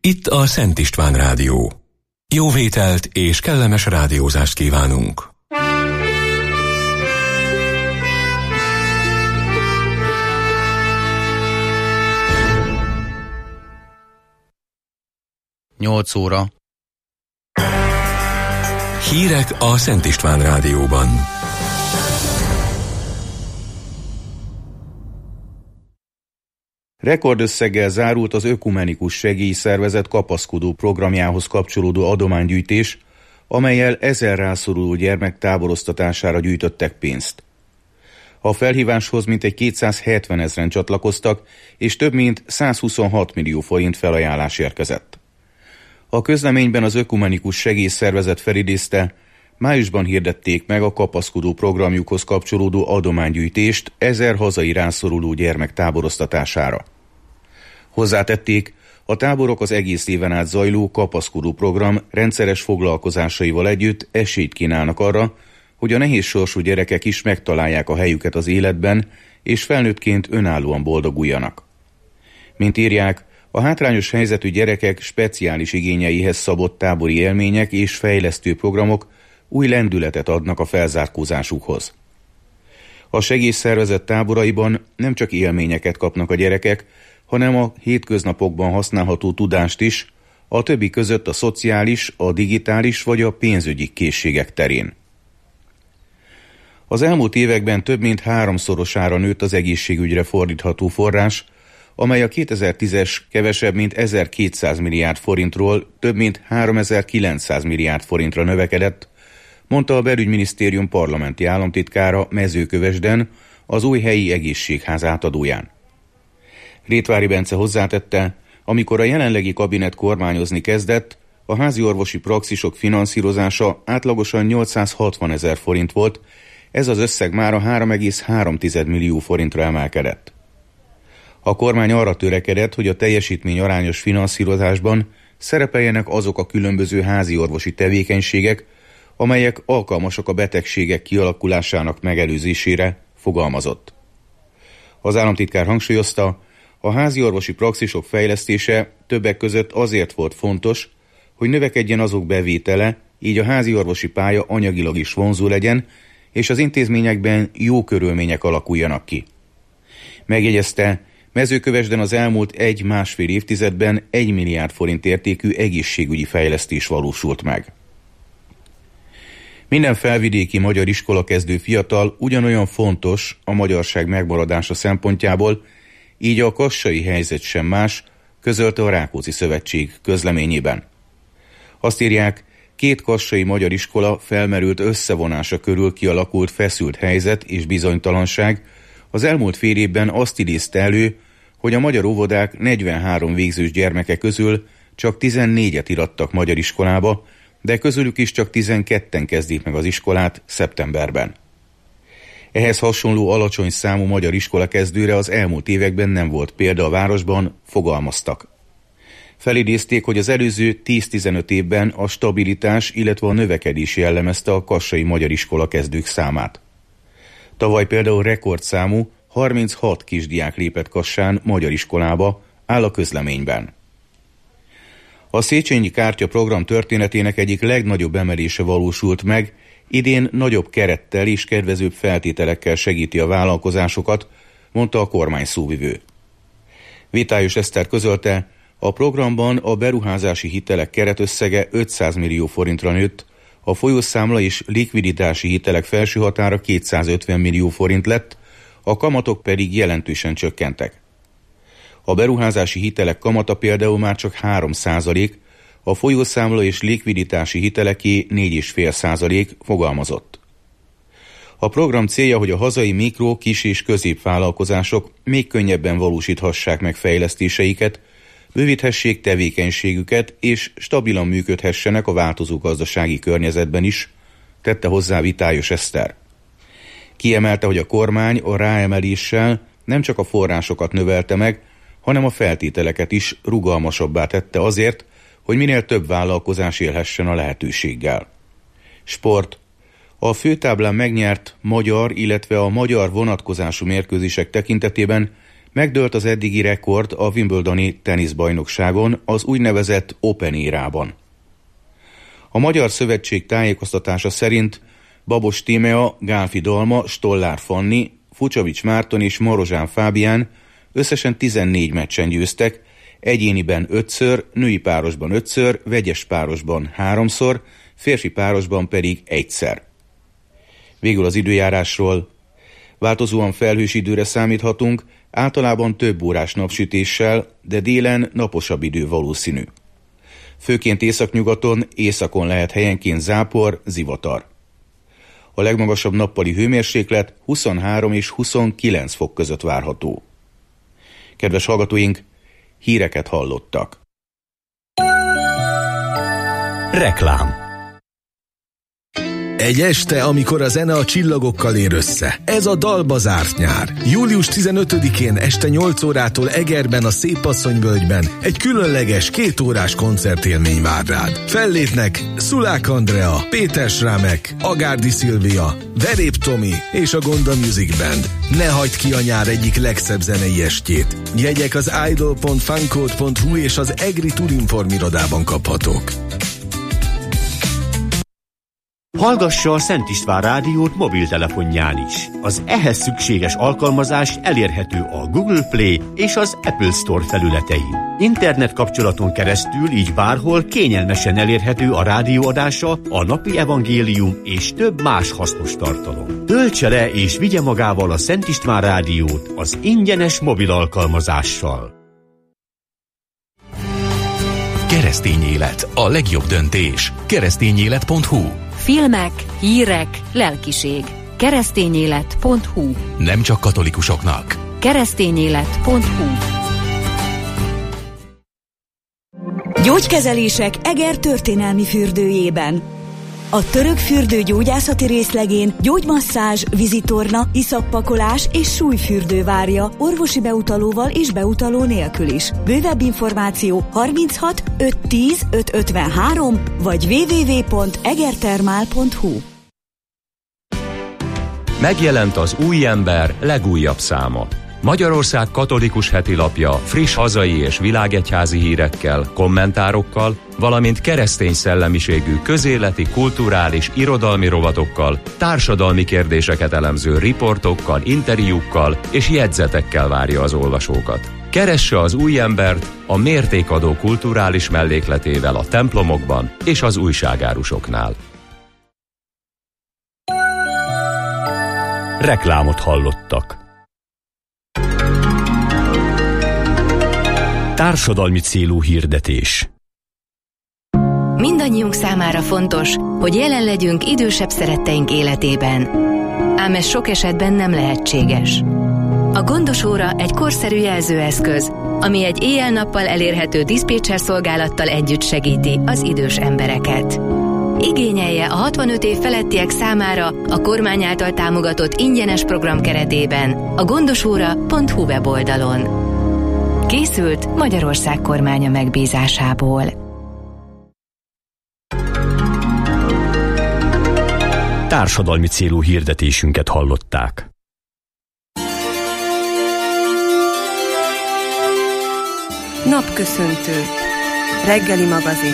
Itt a Szent István Rádió. Jó vételt és kellemes rádiózást kívánunk! Nyolc óra. Hírek a Szent István Rádióban. Rekordösszeggel zárult az Ökumenikus Segélyszervezet kapaszkodó programjához kapcsolódó adománygyűjtés, amellyel 1000 rászoruló gyermek táboroztatására gyűjtöttek pénzt. A felhíváshoz mintegy 270 000-en csatlakoztak, és több mint 126 millió forint felajánlás érkezett. A közleményben az Ökumenikus Segélyszervezet felidézte, májusban hirdették meg a kapaszkodó programjukhoz kapcsolódó adománygyűjtést 1000 hazai rászoruló gyermek táboroztatására. Hozzátették, a táborok az egész éven át zajló kapaszkodó program rendszeres foglalkozásaival együtt esélyt kínálnak arra, hogy a nehéz sorsú gyerekek is megtalálják a helyüket az életben, és felnőttként önállóan boldoguljanak. Mint írják, a hátrányos helyzetű gyerekek speciális igényeihez szabott tábori élmények és fejlesztő programok új lendületet adnak a felzárkózásukhoz. A segélyszervezet táboraiban nem csak élményeket kapnak a gyerekek, hanem a hétköznapokban használható tudást is, a többi között a szociális, a digitális vagy a pénzügyi készségek terén. Az elmúlt években több mint 3-szorosára nőtt az egészségügyre fordítható forrás, amely a 2010-es kevesebb mint 1200 milliárd forintról több mint 3900 milliárd forintra növekedett, mondta a Belügyminisztérium parlamenti államtitkára Mezőkövesden, az új helyi egészségház átadóján. Rétvári Bence hozzátette, amikor a jelenlegi kabinet kormányozni kezdett, a háziorvosi praxisok finanszírozása átlagosan 860 000 forint volt, ez az összeg már a 3,3 millió forintra emelkedett. A kormány arra törekedett, hogy a teljesítmény arányos finanszírozásban szerepeljenek azok a különböző háziorvosi tevékenységek, amelyek alkalmasak a betegségek kialakulásának megelőzésére, fogalmazott. Az államtitkár hangsúlyozta, a háziorvosi praxisok fejlesztése többek között azért volt fontos, hogy növekedjen azok bevétele, így a háziorvosi pálya anyagilag is vonzó legyen, és az intézményekben jó körülmények alakuljanak ki. Megjegyezte, Mezőkövesden az elmúlt 1-1,5 évtizedben 1 milliárd forint értékű egészségügyi fejlesztés valósult meg. Minden felvidéki magyar iskolakezdő fiatal ugyanolyan fontos a magyarság megmaradása szempontjából, így a kassai helyzet sem más, közölte a Rákóczi Szövetség közleményében. Azt írják, 2 kassai magyar iskola felmerült összevonása körül kialakult feszült helyzet és bizonytalanság az elmúlt fél évben azt idézte elő, hogy a magyar óvodák 43 végzős gyermeke közül csak 14-et irattak magyar iskolába, de közülük is csak 12-en kezdik meg az iskolát szeptemberben. Ehhez hasonló alacsony számú magyar iskolakezdőre az elmúlt években nem volt példa a városban, fogalmaztak. Felidézték, hogy az előző 10-15 évben a stabilitás, illetve a növekedés jellemezte a kassai magyar iskolakezdők számát. Tavaly például rekordszámú 36 kisdiák lépett Kassán magyar iskolába, áll a közleményben. A Széchenyi Kártya program történetének egyik legnagyobb emelése valósult meg, idén nagyobb kerettel és kedvezőbb feltételekkel segíti a vállalkozásokat, mondta a kormány szóvivő. Vitályos Eszter közölte, a programban a beruházási hitelek keretösszege 500 millió forintra nőtt, a folyószámla és likviditási hitelek felső határa 250 millió forint lett, a kamatok pedig jelentősen csökkentek. A beruházási hitelek kamata például már csak 3%, a folyószámla és likviditási hiteleké 4,5%, fogalmazott. A program célja, hogy a hazai mikro, kis és középvállalkozások még könnyebben valósíthassák meg fejlesztéseiket, bővíthessék tevékenységüket és stabilan működhessenek a változó gazdasági környezetben is, tette hozzá Vitályos Eszter. Kiemelte, hogy a kormány a ráemeléssel nem csak a forrásokat növelte meg, hanem a feltételeket is rugalmasabbá tette azért, hogy minél több vállalkozás élhessen a lehetőséggel. Sport. A főtáblán megnyert magyar, illetve a magyar vonatkozású mérkőzések tekintetében Megdőlt az eddigi rekord a Wimbledoni teniszbajnokságon, az úgynevezett Open érában. A Magyar Szövetség tájékoztatása szerint Babos Tímea, Gálfi Dalma, Stollár Fanni, Fucsovics Márton és Marozsán Fábián összesen 14 meccsen győztek, egyéniben 5-ször, női párosban 5-ször, vegyes párosban 3-szor, férfi párosban pedig 1-szer. Végül az időjárásról. Változóan felhős időre számíthatunk, általában több órás napsütéssel, de délen naposabb idő valószínű. Főként északnyugaton, északon lehet helyenként zápor, zivatar. A legmagasabb nappali hőmérséklet 23 és 29 fok között várható. Kedves hallgatóink, híreket hallottak. Reklám. Egy este, amikor a zene a csillagokkal ér össze. Ez a dalba zárt nyár. Július 15-én este 8 órától Egerben a Szépasszonyvölgyben egy különleges 2 órás koncertélmény vár rád. Fellépnek Szulák Andrea, Péter Srámek, Agárdi Szilvia, Verép Tomi és a Gonda Music Band. Ne hagyd ki a nyár egyik legszebb zenei estjét. Jegyek az idol.funcode.hu és az Egri Turinform irodában kaphatók. Hallgassa a Szent István rádiót mobiltelefonján is. Az ehhez szükséges alkalmazás elérhető a Google Play és az Apple Store felületein. Internet kapcsolaton keresztül így bárhol kényelmesen elérhető a rádióadása, a napi evangélium és több más hasznos tartalom. Töltse le és vigye magával a Szent István rádiót az ingyenes mobil alkalmazással. Keresztény élet, a legjobb döntés. Keresztényélet.hu. Filmek, hírek, lelkiség. Keresztényélet.hu. Nem csak katolikusoknak. Keresztényélet.hu. Gyógykezelések Eger történelmi fürdőjében. A török fürdő gyógyászati részlegén gyógymasszázs, vízitorna, iszappakolás és súlyfürdő várja orvosi beutalóval és beutaló nélkül is. Bővebb információ 36 510 553 vagy www.egertermál.hu. Megjelent az Új Ember legújabb száma. Magyarország katolikus hetilapja friss hazai és világegyházi hírekkel, kommentárokkal, valamint keresztény szellemiségű közéleti, kulturális, irodalmi rovatokkal, társadalmi kérdéseket elemző riportokkal, interjúkkal és jegyzetekkel várja az olvasókat. Keresse az Új Embert a mértékadó kulturális mellékletével a templomokban és az újságárusoknál. Reklámot hallottak. Társadalmi célú hirdetés. Mindannyiunk számára fontos, hogy jelen legyünk idősebb szeretteink életében. Ám ez sok esetben nem lehetséges. A gondos óra egy korszerű jelzőeszköz, ami egy éjjel-nappal elérhető diszpécser szolgálattal együtt segíti az idős embereket. Igényelje a 65 év felettiek számára a kormány által támogatott ingyenes program keretében a gondosóra.hu weboldalon. Készült Magyarország kormánya megbízásából. Társadalmi célú hirdetésünket hallották. Napköszöntő. Reggeli magazin.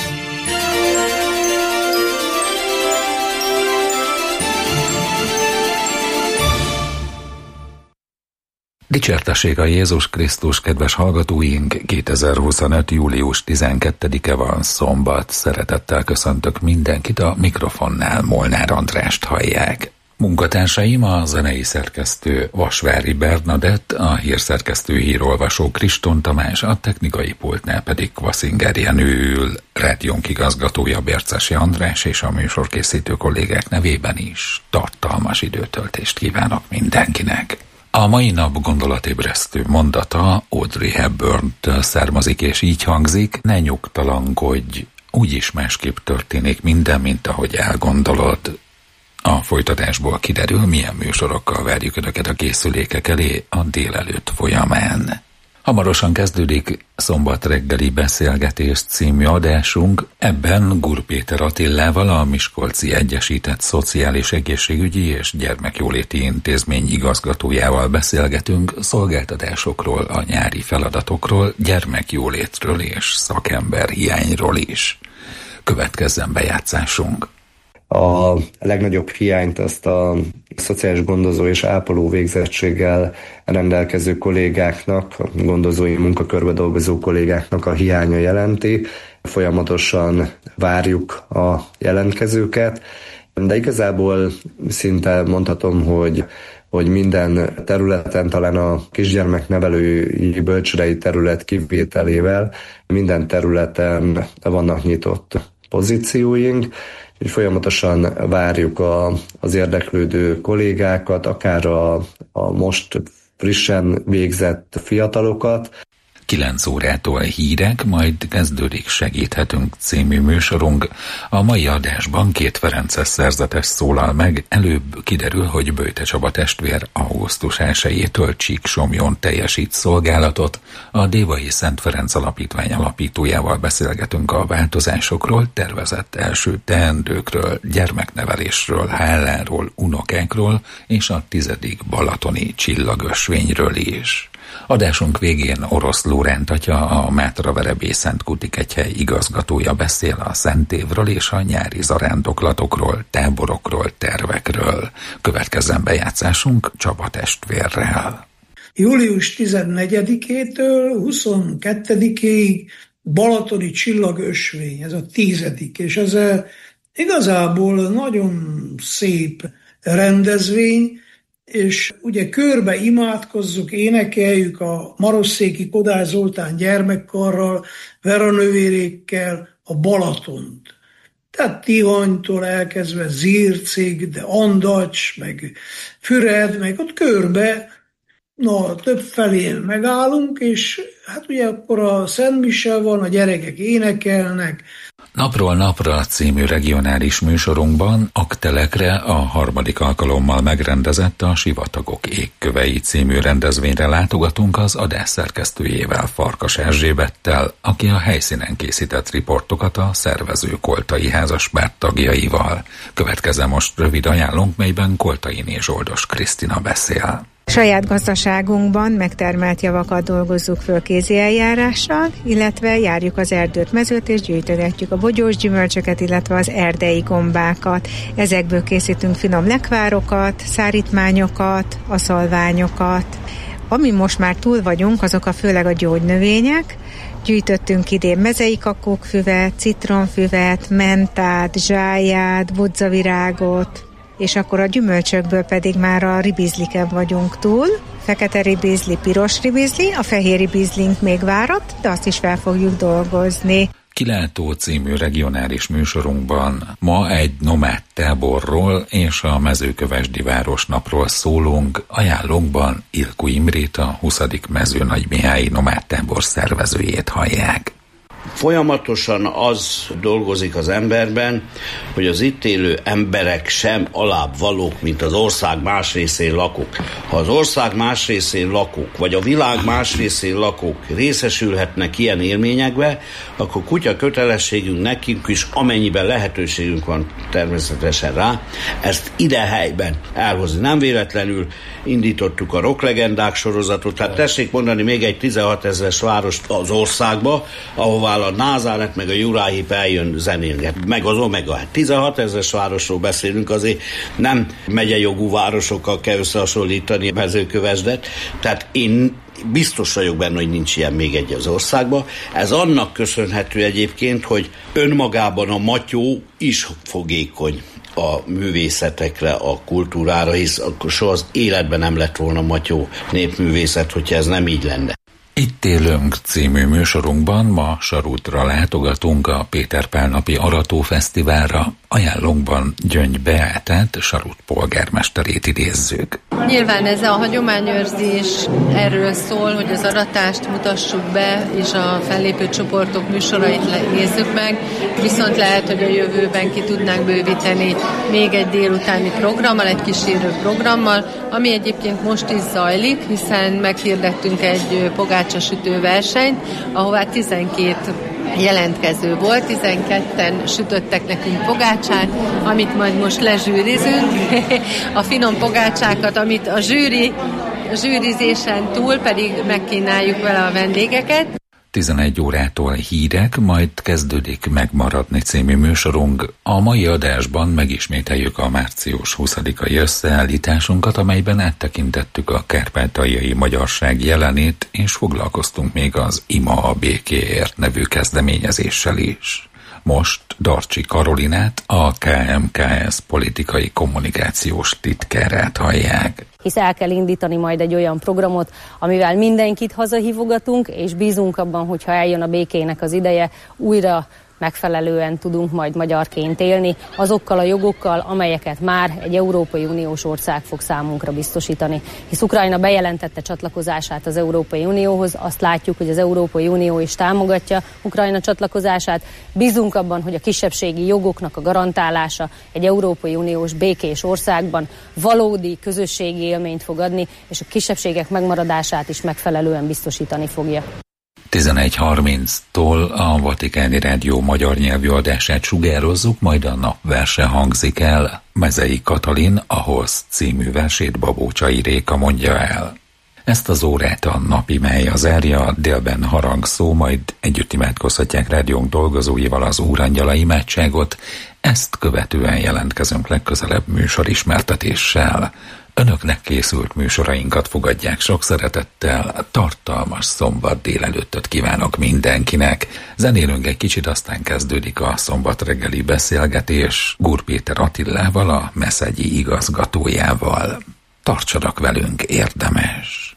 Dicsértessék a Jézus Krisztus, kedves hallgatóink! 2025. július 12-e van, szombat. Szeretettel köszöntök mindenkit, a mikrofonnál Molnár Andrást hallják. Munkatársaim a zenei szerkesztő Vasvári Bernadett, a hírszerkesztő hírolvasó Kriston Tamás, a technikai pultnál pedig Kvaszinger Jenő ül, rádiónk igazgatója Bércesi András, és a műsorkészítő kollégák nevében is tartalmas időtöltést kívánok mindenkinek. A mai nap gondolatébresztő mondata Audrey Hepburntől származik, és így hangzik: ne nyugtalankodj, úgyis másképp történik minden, mint ahogy elgondolod. A folytatásból kiderül, milyen műsorokkal várjuk Önöket a készülékek elé a délelőtt folyamán. Hamarosan kezdődik Szombat reggeli beszélgetés című adásunk. Ebben Gur Péter Attilával, a Miskolci Egyesített Szociális Egészségügyi és Gyermekjóléti Intézmény igazgatójával beszélgetünk szolgáltatásokról, a nyári feladatokról, gyermekjólétről és szakemberhiányról is. Következzen bejátszásunk. A legnagyobb hiányt azt a szociális gondozó és ápoló végzettséggel rendelkező kollégáknak, a gondozói munkakörbe dolgozó kollégáknak a hiánya jelenti. Folyamatosan várjuk a jelentkezőket, de igazából szinte mondhatom, hogy minden területen, talán a kisgyermeknevelői bölcsődei terület kivételével minden területen vannak nyitott pozícióink, hogy folyamatosan várjuk az érdeklődő kollégákat, akár a most frissen végzett fiatalokat. 9 órától hírek, majd kezdődik Segíthetünk című műsorunk. A mai adásban 2 ferences szerzetes szólal meg. Előbb kiderül, hogy Böjte Csaba testvér augusztus 1-től Csíksomlyón teljesít szolgálatot. A Dévai Szent Ferenc Alapítvány alapítójával beszélgetünk a változásokról, tervezett első teendőkről, gyermeknevelésről, hálláról, unokákról és a 10. balatoni csillagösvényről is. Adásunk végén Orosz Lóránt atya, a Mátraverebély Szent Kutikegyhely igazgatója beszél a Szentévről és a nyári zarándoklatokról, táborokról, tervekről. Következzen bejátszásunk Csaba testvérrel. Július 14-től 22-ig balatoni csillagösvény, ez a 10. és ez igazából nagyon szép rendezvény, és ugye körbe imádkozzuk, énekeljük a Marosszéki Kodály Zoltán gyermekkarral, Vera nővérékkel a Balatont. Tehát Tihanytól elkezdve Zircig, de Andacs, meg Füred, meg ott körbe, több felén megállunk, és hát ugye akkor a Szentmise van, a gyerekek énekelnek. Napról napra című regionális műsorunkban aktelekre a 3. alkalommal megrendezett a Sivatagok égkövei című rendezvényre látogatunk az adás szerkesztőjével, Farkas Erzsébettel, aki a helyszínen készített riportokat a szervező Koltai házaspárt tagjaival. Következzen most rövid ajánlónk, melyben Koltainé Zsoldos Krisztina beszél. Saját gazdaságunkban megtermelt javakat dolgozzuk föl kézi eljárással, illetve járjuk az erdőt, mezőt és gyűjtögetjük a bogyós gyümölcsöket, illetve az erdei gombákat. Ezekből készítünk finom lekvárokat, szárítmányokat, aszalványokat. Ami most már túl vagyunk, azok főleg a gyógynövények. Gyűjtöttünk idén mezei kakókfüvet, citromfüvet, mentát, zsáját, budzavirágot, és akkor a gyümölcsökből pedig már a ribizliken vagyunk túl. Fekete ribizli, piros ribizli, a fehér ribizlink még várat, de azt is fel fogjuk dolgozni. Kilátó című regionális műsorunkban ma egy nomád táborról és a Mezőkövesdi Városnapról szólunk. Ajánlónkban Ilku Imrét, a 20. Mezőnagymihályi nomád tábor szervezőjét hallják. Folyamatosan az dolgozik az emberben, hogy az itt élő emberek sem alább valók, mint az ország más részén lakók. Ha az ország más részén lakók, vagy a világ más részén lakók részesülhetnek ilyen élményekbe, akkor kutya kötelességünk nekünk is, amennyiben lehetőségünk van természetesen rá, ezt ide helyben elhozni. Nem véletlenül indítottuk a rocklegendák sorozatot, tehát tessék mondani még egy 16 000-es várost az országba, ahová a Názáret meg a Juráhip eljön zenélget, meg az Omega. 16 000-es városról beszélünk, azért nem megyejogú városokkal kell összehasonlítani a Mezőkövesdet, tehát én biztos vagyok benne, hogy nincs ilyen még egy az országban. Ez annak köszönhető egyébként, hogy önmagában a matyó is fogékony a művészetekre, a kultúrára, hisz akkor soha az életben nem lett volna matyó népművészet, hogyha ez nem így lenne. Itt élünk című műsorunkban ma Sarútra látogatunk a Péter Pál napi Arató Fesztiválra. Ajánlónkban Gyöngy Beátát, Sarut polgármesterét idézzük. Nyilván ez a hagyományőrzés erről szól, hogy az aratást mutassuk be, és a fellépő csoportok műsorait nézzük meg, viszont lehet, hogy a jövőben ki tudnánk bővíteni még egy délutáni programmal, egy kísérő programmal, ami egyébként most is zajlik, hiszen meghirdettünk egy pogácsasütő versenyt, ahová 12 jelentkező volt, 12-en sütöttek nekünk pogácsát, amit majd most lezsűrizünk. A finom pogácsákat, amit a zsűrizésen túl pedig megkínáljuk vele a vendégeket. 11 órától hírek, majd kezdődik Megmaradni című műsorunk. A mai adásban megismételjük a március 20-ai összeállításunkat, amelyben áttekintettük a kárpátaljai magyarság jelenét, és foglalkoztunk még az Ima a békéért nevű kezdeményezéssel is. Most Darcsi Karolinát, a KMKS politikai kommunikációs titkárát hallják. Hisz el kell indítani majd egy olyan programot, amivel mindenkit hazahívogatunk, és bízunk abban, hogyha eljön a békének az ideje, újra megfelelően tudunk majd magyarként élni, azokkal a jogokkal, amelyeket már egy Európai Uniós ország fog számunkra biztosítani. Hisz Ukrajna bejelentette csatlakozását az Európai Unióhoz, azt látjuk, hogy az Európai Unió is támogatja Ukrajna csatlakozását. Bízunk abban, hogy a kisebbségi jogoknak a garantálása egy Európai Uniós békés országban valódi közösségi élményt fog adni, és a kisebbségek megmaradását is megfelelően biztosítani fogja. 11:30-tól a Vatikáni Rádió magyar nyelvű adását sugározzuk, majd a napverse hangzik el. Mezei Katalin a Holsz című versét Babócsai Réka mondja el. Ezt az órát a napi mája zárja, délben harangszó, majd együtt imádkozhatják rádiónk dolgozóival az Úrangyala imádságot. Ezt követően jelentkezünk legközelebb műsorismertetéssel. Önöknek készült műsorainkat fogadják sok szeretettel, tartalmas szombat délelőttöt kívánok mindenkinek. Zenélünk egy kicsit, aztán kezdődik a szombat reggeli beszélgetés Gur Péter Attilával, a Meszegyi igazgatójával. Tartsanak velünk, érdemes!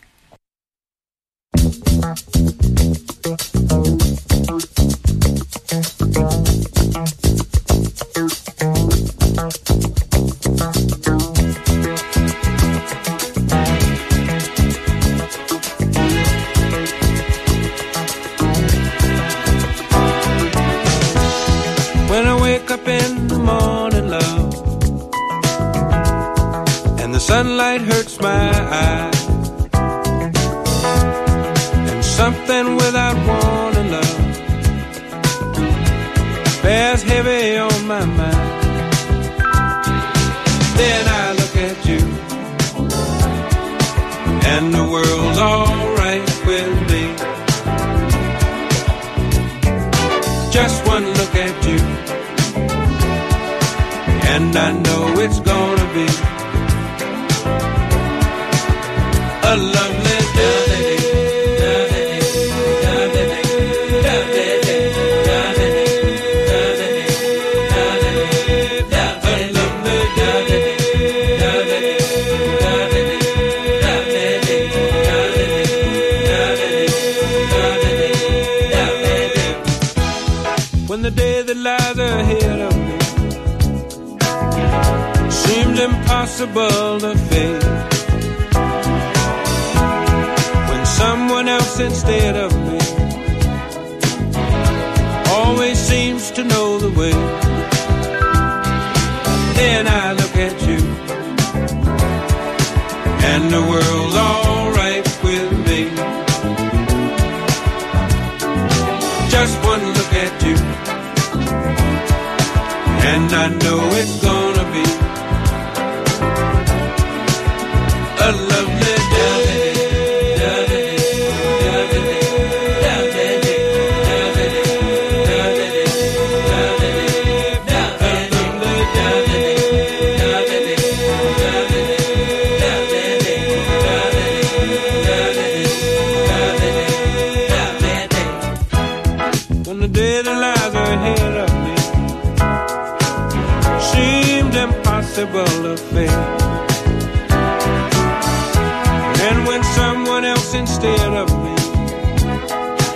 Up in the morning, love, and the sunlight hurts my eyes, and something without warning, love, bears heavy on my mind. Then I look at you, and the world's alright with me. Just one look at you, and I know it's gonna be a lovely day. When the day that lies ahead of me seems impossible to face, when someone else instead of me always seems to know the way, then I look at you, and the world's alright with me. Just one look at you, and I know it's gonna be a lovely day. When the day that lies ahead of me seems impossible to face, and when someone else instead of me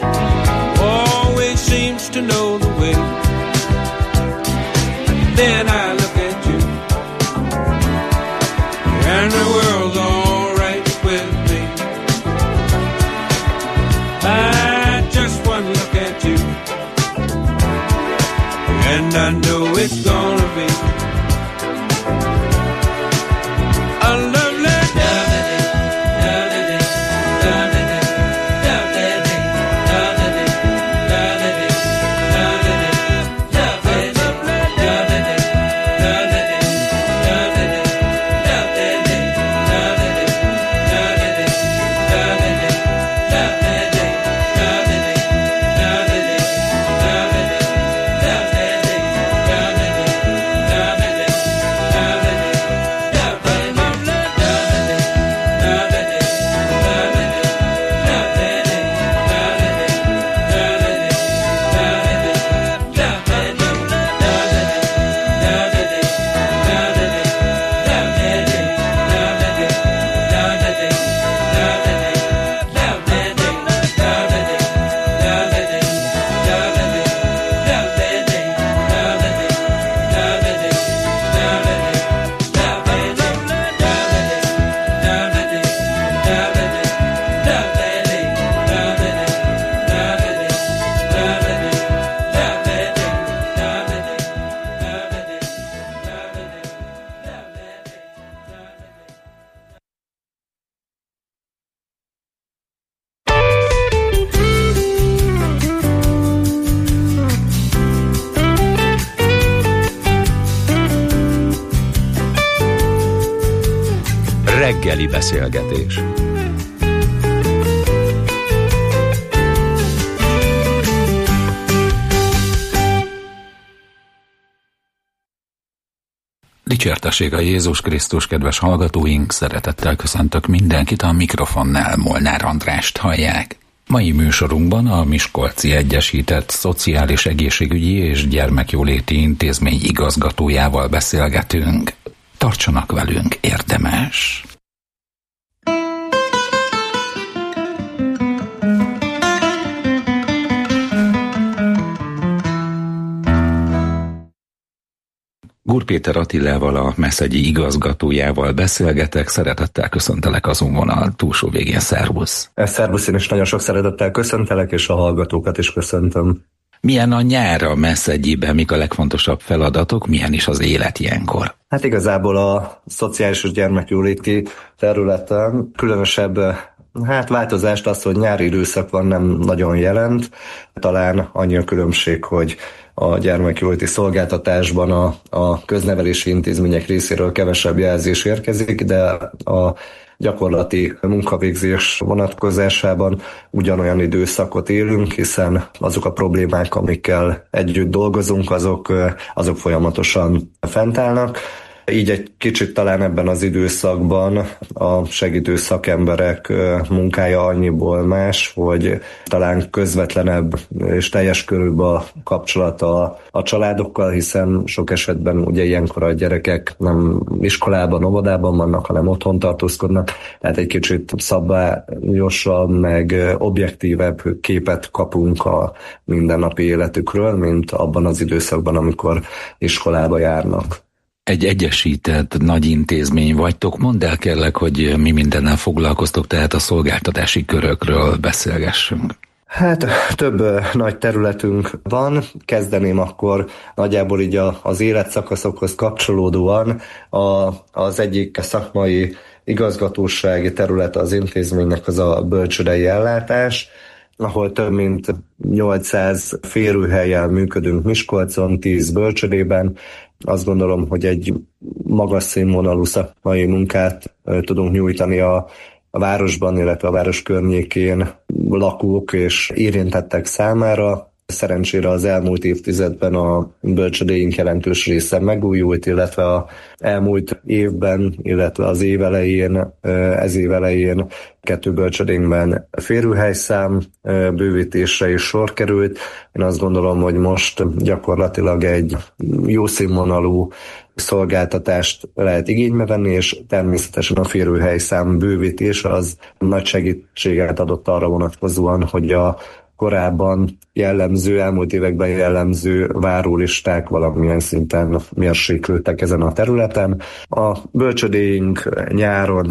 always seems to know the way, then I and I know it's gonna be a lovely Reggeli beszélgetés. Dicsértessége Jézus Krisztus, kedves hallgatóink, szeretettel köszöntök mindenkit, a mikrofonnál Molnár Andrást hallják. Mai műsorunkban a Miskolci Egyesített Szociális Egészségügyi és Gyermekjóléti Intézmény igazgatójával beszélgetünk. Tartsanak velünk, érdemes! Gur Péter Attilával, a Meszegyi igazgatójával beszélgetek, szeretettel köszöntelek az vonal túlsó végén, szervusz! Szervusz, én is nagyon sok szeretettel köszöntelek, és a hallgatókat is köszöntöm. Milyen a nyár a Meszegyiben, mik a legfontosabb feladatok, milyen is az élet ilyenkor? Hát igazából a szociális és gyermekjóléti területen különösebb változást az, hogy nyári időszak van, nem nagyon jelent. Talán annyi a különbség, hogy a gyermekjóléti szolgáltatásban a köznevelési intézmények részéről kevesebb jelzés érkezik, de a gyakorlati munkavégzés vonatkozásában ugyanolyan időszakot élünk, hiszen azok a problémák, amikkel együtt dolgozunk, azok folyamatosan fent állnak. Így egy kicsit talán ebben az időszakban a segítő szakemberek munkája annyiból más, hogy talán közvetlenebb és teljes körűbb a kapcsolata a családokkal, hiszen sok esetben ugye ilyenkor a gyerekek nem iskolában, óvodában vannak, hanem otthon tartózkodnak, tehát egy kicsit szabályosabb, meg objektívebb képet kapunk a mindennapi életükről, mint abban az időszakban, amikor iskolába járnak. Egy egyesített nagy intézmény vagytok. Mondd el kérlek, hogy mi mindennel foglalkoztok, tehát a szolgáltatási körökről beszélgessünk. Hát több nagy területünk van. Kezdeném akkor nagyjából így az életszakaszokhoz kapcsolódóan. Az egyik szakmai igazgatósági terület az intézménynek az a bölcsődei ellátás, ahol több mint 800 férőhellyel működünk Miskolcon, 10 bölcsödében. Azt gondolom, hogy egy magas színvonalú szakmai munkát tudunk nyújtani a városban, illetve a város környékén lakók és érintettek számára. Szerencsére az elmúlt évtizedben a bölcsödéink jelentős része megújult, illetve az elmúlt évben, illetve az ez év elején 2 bölcsödénkben férőhelyszám bővítésre is sor került. Én azt gondolom, hogy most gyakorlatilag egy jó színvonalú szolgáltatást lehet igénybe venni, és természetesen a férőhelyszám bővítés az nagy segítséget adott arra vonatkozóan, hogy a korábban elmúlt években jellemző várólisták valamilyen szinten mérséklődtek ezen a területen. A bölcsödéink nyáron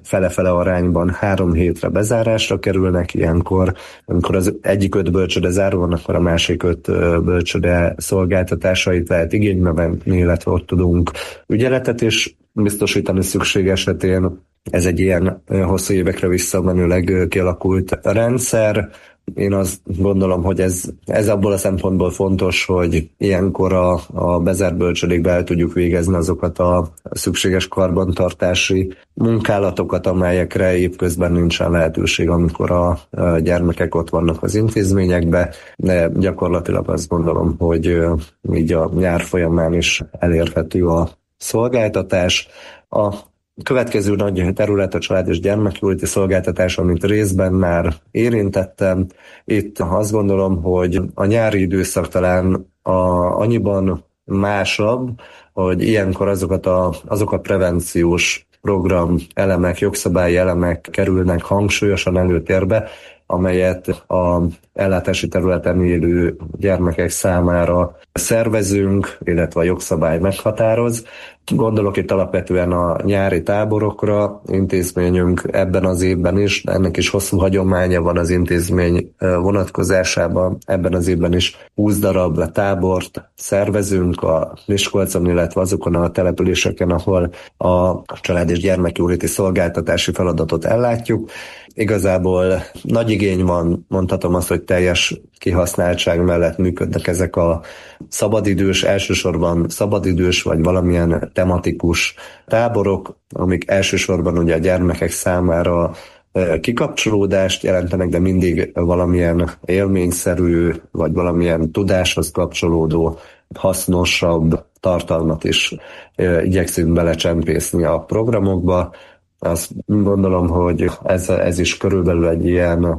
fele-fele arányban 3 hétre bezárásra kerülnek ilyenkor. Amikor az egyik 5 bölcsőde zárva van, akkor a másik 5 bölcsőde szolgáltatásait lehet igénybe venni, illetve ott tudunk ügyeletet is biztosítani szükség esetén. Ez egy ilyen hosszú évekre visszamenőleg kialakult rendszer. Én azt gondolom, hogy ez abból a szempontból fontos, hogy ilyenkor a bezárt bölcsödékbe el tudjuk végezni azokat a szükséges karbantartási munkálatokat, amelyekre évközben nincsen lehetőség, amikor a gyermekek ott vannak az intézményekbe, de gyakorlatilag azt gondolom, hogy így a nyár folyamán is elérhető a szolgáltatás. A következő nagy terület a család és gyermekjóléti szolgáltatás, amit részben már érintettem. Itt azt gondolom, hogy a nyári időszak talán annyiban másabb, hogy ilyenkor azok a prevenciós program elemek, jogszabályi elemek kerülnek hangsúlyosan előtérbe, amelyet a ellátási területen élő gyermekek számára szervezünk, illetve a jogszabály meghatároz. Gondolok itt alapvetően a nyári táborokra, intézményünk ebben az évben is, ennek is hosszú hagyománya van az intézmény vonatkozásában, ebben az évben is 20 darab tábort szervezünk a Miskolcon, illetve azokon a településeken, ahol a család és gyermekjóléti szolgáltatási feladatot ellátjuk. Igazából nagy igény van, mondhatom azt, hogy teljes kihasználtság mellett működnek ezek a szabadidős, elsősorban szabadidős vagy valamilyen tematikus táborok, amik elsősorban ugye a gyermekek számára kikapcsolódást jelentenek, de mindig valamilyen élményszerű vagy valamilyen tudáshoz kapcsolódó, hasznosabb tartalmat is igyekszünk belecsempészni a programokba. Azt gondolom, hogy ez is körülbelül egy ilyen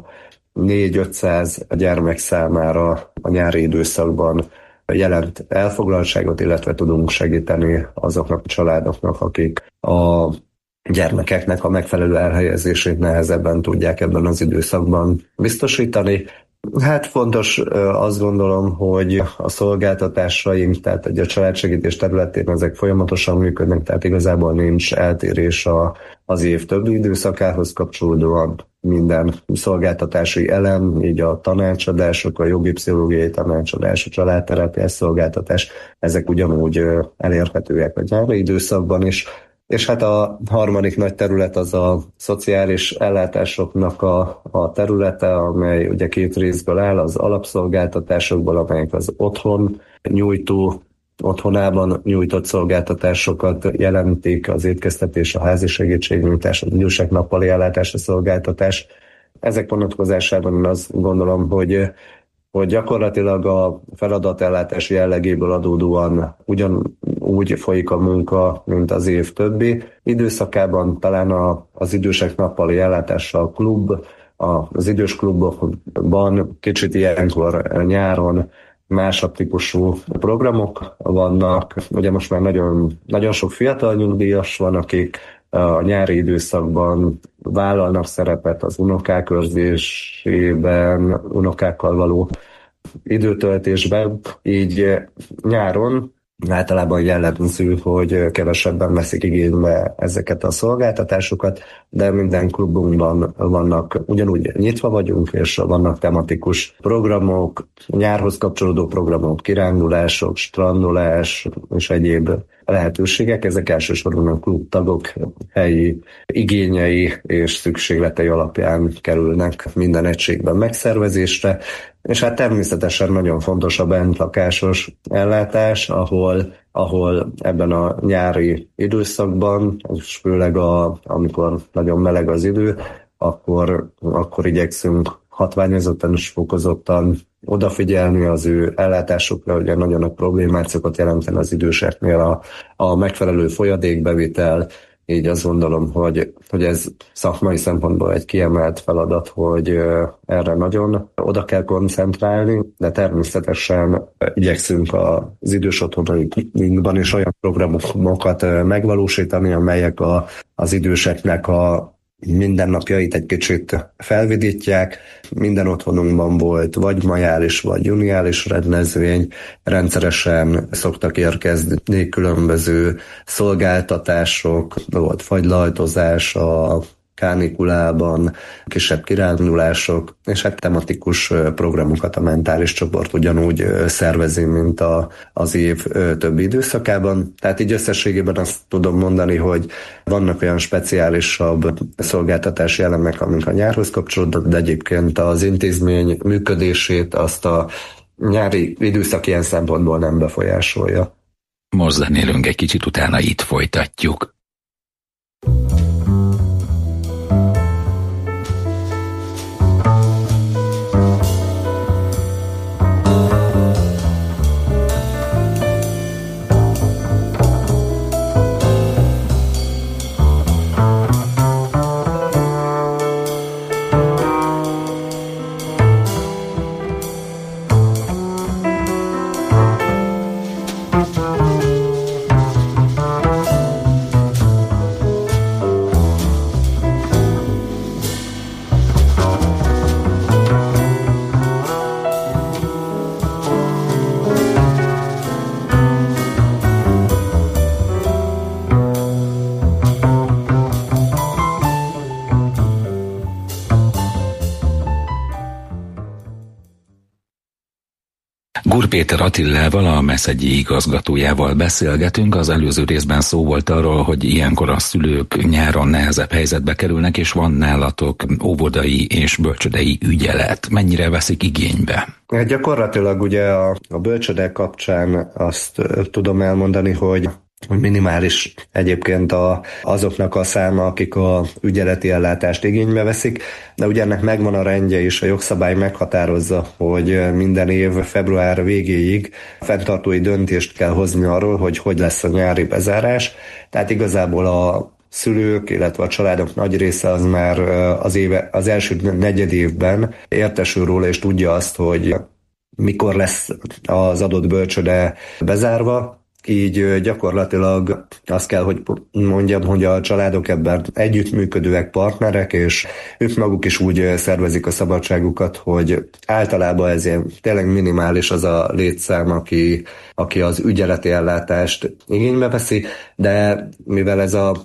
400-500 gyermek számára a nyári időszakban jelent elfoglaltságot, illetve tudunk segíteni azoknak a családoknak, akik a gyermekeknek a megfelelő elhelyezését nehezebben tudják ebben az időszakban biztosítani. Hát fontos, azt gondolom, hogy a szolgáltatásaink, tehát a családsegítés területén ezek folyamatosan működnek, tehát igazából nincs eltérés az év többi időszakához kapcsolódóan. Minden szolgáltatási elem, így a tanácsadások, a jogi pszichológiai tanácsadás, a családterápiás szolgáltatás, ezek ugyanúgy elérhetőek a nyári időszakban is. És hát a harmadik nagy terület az a szociális ellátásoknak a területe, amely ugye 2 részből áll, az alapszolgáltatásokból, amelyek az otthonában nyújtott szolgáltatásokat jelentik, az étkeztetés, a házi segítségnyújtás, az idősek nappali ellátása szolgáltatás. Ezek vonatkozásában én azt gondolom, hogy gyakorlatilag a feladatellátás jellegéből adódóan ugyanúgy folyik a munka, mint az év többi időszakában. Talán az idősek nappali ellátása a klub, az idős klubokban kicsit ilyenkor nyáron másabb típusú programok vannak. Ugye most már nagyon, nagyon sok fiatal nyugdíjas van, akik a nyári időszakban vállalnak szerepet az unokák őrzésében, unokákkal való időtöltésben, így nyáron általában jellemző, hogy kevesebben veszik igénybe ezeket a szolgáltatásokat, de minden klubunkban vannak, ugyanúgy nyitva vagyunk, és vannak tematikus programok, nyárhoz kapcsolódó programok, kirándulások, strandolás és egyéb lehetőségek. Ezek elsősorban a klubtagok helyi igényei és szükségletei alapján kerülnek minden egységben megszervezésre, és hát természetesen nagyon fontos a bentlakásos ellátás, ahol ebben a nyári időszakban, és főleg amikor nagyon meleg az idő, akkor igyekszünk hatványozottan és fokozottan odafigyelni az ő ellátásukra, ugye nagyon nagy problémát szokott jelenteni az időseknél a megfelelő folyadékbevitel, így azt gondolom, hogy ez szakmai szempontból egy kiemelt feladat, hogy erre nagyon oda kell koncentrálni, de természetesen igyekszünk az idős otthonainkban is olyan programokat megvalósítani, amelyek az időseknek a mindennapjait egy kicsit felvidítják. Minden otthonunkban volt vagy majális, vagy juniális rendezvény, rendszeresen szoktak érkezni különböző szolgáltatások, volt fagylajtozás, a kánikulában, kisebb kirándulások, és hát tematikus programokat a mentális csoport ugyanúgy szervezi, mint az év többi időszakában. Tehát így összességében azt tudom mondani, hogy vannak olyan speciálisabb szolgáltatási elemek, amik a nyárhoz kapcsolódnak, de egyébként az intézmény működését azt a nyári időszak ilyen szempontból nem befolyásolja. Most zenélünk egy kicsit, utána itt folytatjuk. Gur Péter Attilával, a Meszegyi igazgatójával beszélgetünk. Az előző részben szó volt arról, hogy ilyenkor a szülők nyáron nehezebb helyzetbe kerülnek, és van nálatok óvodai és bölcsődei ügyelet. Mennyire veszik igénybe? Gyakorlatilag ugye a bölcsődek kapcsán azt tudom elmondani, hogy minimális egyébként azoknak a száma, akik a ügyeleti ellátást igénybe veszik, de ugye ennek megvan a rendje is, a jogszabály meghatározza, hogy minden év február végéig fenntartói döntést kell hozni arról, hogy lesz a nyári bezárás. Tehát igazából a szülők, illetve a családok nagy része az már az első negyedévben értesül róla, és tudja azt, hogy mikor lesz az adott bölcsőde bezárva. Így gyakorlatilag azt kell, hogy mondjam, hogy a családok ebben együttműködőek, partnerek, és ők maguk is úgy szervezik a szabadságukat, hogy általában ez ilyen tényleg minimális az a létszám, aki az ügyeleti ellátást igénybe veszi, de mivel ez a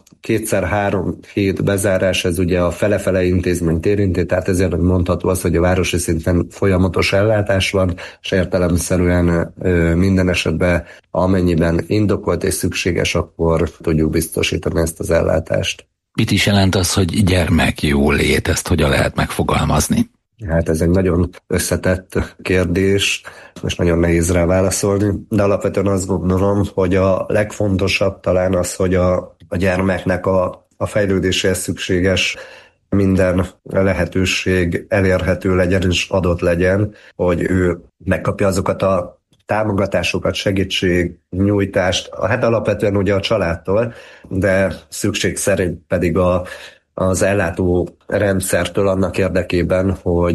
2-3 hét bezárás, ez ugye a fele-fele intézményt érinti, tehát ezért mondható az, hogy a városi szinten folyamatos ellátás van, és értelemszerűen minden esetben amennyiben indokolt és szükséges, akkor tudjuk biztosítani ezt az ellátást. Mit is jelent az, hogy gyermekjólét? Ezt hogyan lehet megfogalmazni? Hát ez egy nagyon összetett kérdés, és nagyon nehéz rá válaszolni, de alapvetően azt gondolom, hogy a legfontosabb talán az, hogy a gyermeknek a fejlődéséhez szükséges minden lehetőség elérhető legyen és adott legyen, hogy ő megkapja azokat a támogatásokat, segítségnyújtást, hát alapvetően ugye a családtól, de szükség szerint pedig az ellátó rendszertől annak érdekében,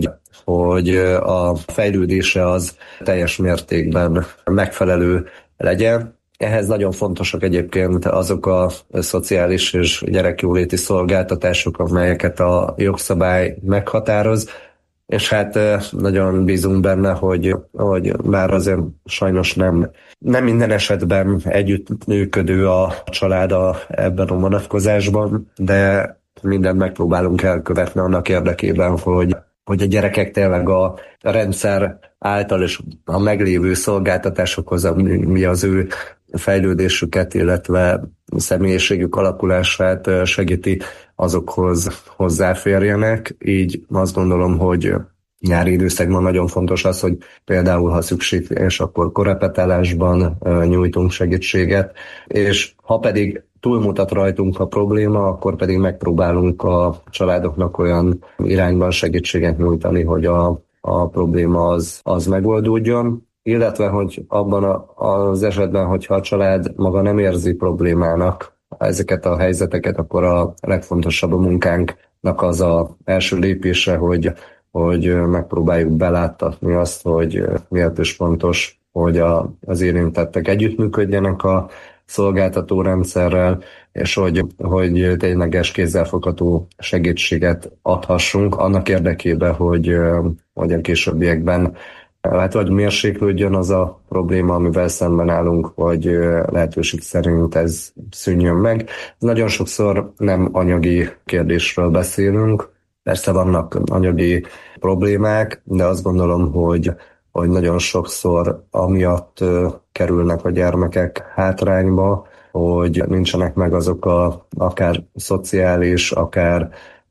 hogy a fejlődése az teljes mértékben megfelelő legyen. Ehhez nagyon fontosak egyébként azok a szociális és gyerekjóléti szolgáltatások, amelyeket a jogszabály meghatároz, és hát nagyon bízunk benne, hogy bár azért sajnos nem minden esetben együttműködő a család ebben a vonatkozásban, de mindent megpróbálunk elkövetni annak érdekében, hogy a gyerekek tényleg a rendszer által és a meglévő szolgáltatásokhoz, ami az ő fejlődésüket, illetve személyiségük alakulását segíti, azokhoz hozzáférjenek. Így azt gondolom, hogy nyári időszakban nagyon fontos az, hogy például, ha szükséges, akkor korrepetálásban nyújtunk segítséget, és ha pedig túlmutat rajtunk a probléma, akkor pedig megpróbálunk a családoknak olyan irányban segítséget nyújtani, hogy a probléma az megoldódjon, illetve, hogy abban az esetben, hogyha a család maga nem érzi problémának ezeket a helyzeteket, akkor a legfontosabb a munkánknak az az első lépése, hogy megpróbáljuk beláttatni azt, hogy miért is fontos, hogy az érintettek együttműködjenek a szolgáltató rendszerrel, és hogy tényleges kézzelfogható segítséget adhassunk annak érdekében, hogy a későbbiekben Hát vagy mérséklődjön az a probléma, amivel szemben állunk, vagy lehetőség szerint ez szűnjön meg. Nagyon sokszor nem anyagi kérdésről beszélünk, persze vannak anyagi problémák, de azt gondolom, hogy nagyon sokszor amiatt kerülnek a gyermekek hátrányba, hogy nincsenek meg azok akár szociális, akár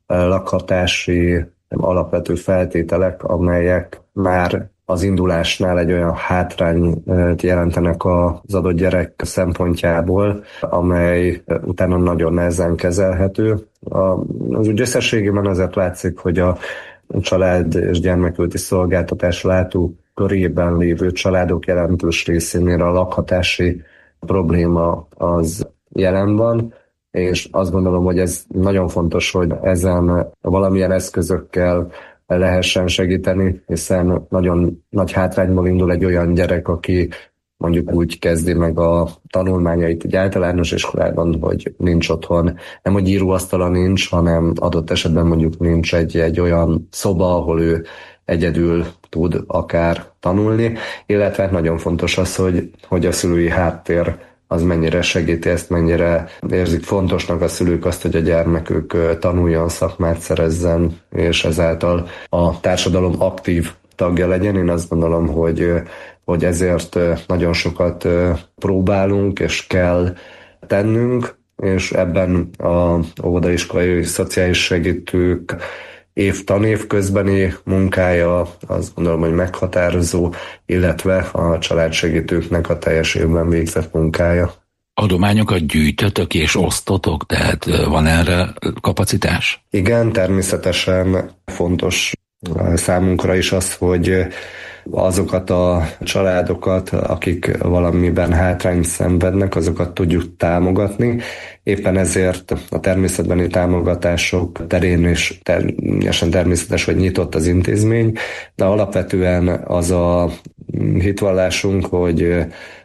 lakhatási alapvető feltételek, amelyek már az indulásnál egy olyan hátrányt jelentenek az adott gyerek szempontjából, amely utána nagyon nehezen kezelhető. Az úgy összességében azért látszik, hogy a család és gyermekjóléti szolgáltatás látó körében lévő családok jelentős részénél a lakhatási probléma az jelen van, és azt gondolom, hogy ez nagyon fontos, hogy ezen valamilyen eszközökkel lehessen segíteni, hiszen nagyon nagy hátrányból indul egy olyan gyerek, aki mondjuk úgy kezdi meg a tanulmányait egy általános iskolában, hogy nincs otthon, nem hogy íróasztala nincs, hanem adott esetben mondjuk nincs egy olyan szoba, ahol ő egyedül tud akár tanulni, illetve nagyon fontos az, hogy a szülői háttér az mennyire segíti ezt, mennyire érzik fontosnak a szülők azt, hogy a gyermekük tanuljon, szakmát szerezzen, és ezáltal a társadalom aktív tagja legyen. Én azt gondolom, hogy ezért nagyon sokat próbálunk, és kell tennünk, és ebben a óvodaiskolai szociális segítők tanév közbeni munkája azt gondolom, hogy meghatározó, illetve a családsegítőknek a teljes évben végzett munkája. Adományokat gyűjtötök és osztotok, tehát van erre kapacitás? Igen, természetesen fontos számunkra is az, hogy azokat a családokat, akik valamiben hátrányt szenvednek, azokat tudjuk támogatni. Éppen ezért a természetbeni támogatások terén is teljesen természetes, hogy nyitott az intézmény, de alapvetően az a hitvallásunk, hogy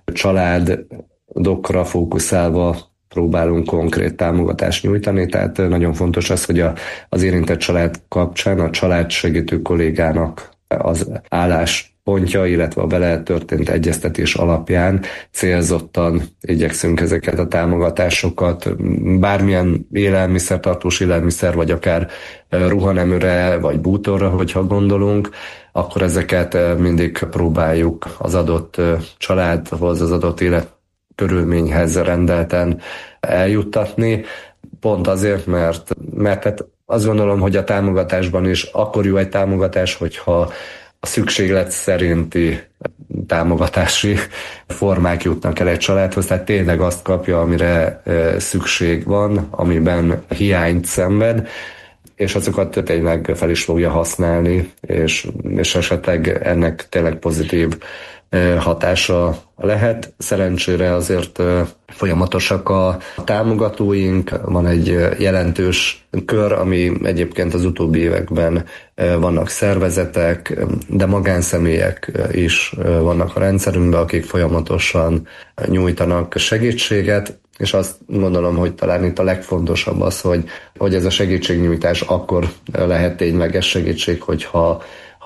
családokra fókuszálva próbálunk konkrét támogatást nyújtani, tehát nagyon fontos az, hogy az érintett család kapcsán a családsegítő kollégának az álláspontja, illetve a vele történt egyeztetés alapján célzottan igyekszünk ezeket a támogatásokat, bármilyen tartós élelmiszer, vagy akár ruhaneműre, vagy bútorra, hogyha gondolunk, akkor ezeket mindig próbáljuk az adott családhoz, az adott életkörülményhez rendelten eljuttatni, pont azért, mert hát azt gondolom, hogy a támogatásban is akkor jó egy támogatás, hogyha a szükséglet szerinti támogatási formák jutnak el egy családhoz, tehát tényleg azt kapja, amire szükség van, amiben hiányt szenved, és azokat tényleg fel is fogja használni, és esetleg ennek tényleg pozitív hatása lehet. Szerencsére azért folyamatosak a támogatóink, van egy jelentős kör, ami egyébként az utóbbi években vannak szervezetek, de magánszemélyek is vannak a rendszerünkben, akik folyamatosan nyújtanak segítséget, és azt gondolom, hogy talán itt a legfontosabb az, hogy ez a segítségnyújtás akkor lehet tényleges segítség, hogyha